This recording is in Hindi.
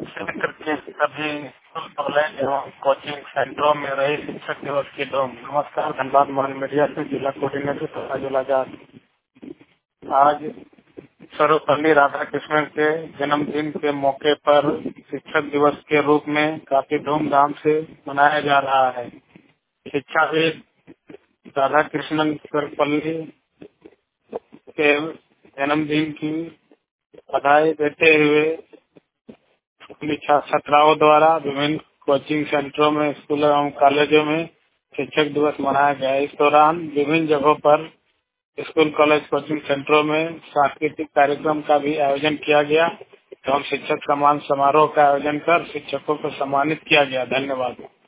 से लेकर के सभी स्कूल कॉलेज एवं कोचिंग सेंटरों में रही शिक्षक दिवस की धूम। नमस्कार, धनबाद मोहन मीडिया से जिला कोऑर्डिनेटर तथा जिलाजात। आज सर्वपल्ली राधाकृष्णन के जन्मदिन के मौके पर शिक्षक दिवस के रूप में काफी धूमधाम से मनाया जा रहा है। शिक्षाविद राधाकृष्णन सर्वपल्ली के जन्मदिन की बधाई देते हुए स्कूली छात्राओं द्वारा विभिन्न कोचिंग सेंटरों में, स्कूलों एवं कॉलेजों में शिक्षक दिवस मनाया गया। इस दौरान विभिन्न जगहों पर स्कूल, कॉलेज, कोचिंग सेंटरों में सांस्कृतिक कार्यक्रम का भी आयोजन किया गया एवं शिक्षक सम्मान समारोह का आयोजन कर शिक्षकों को सम्मानित किया गया। धन्यवाद।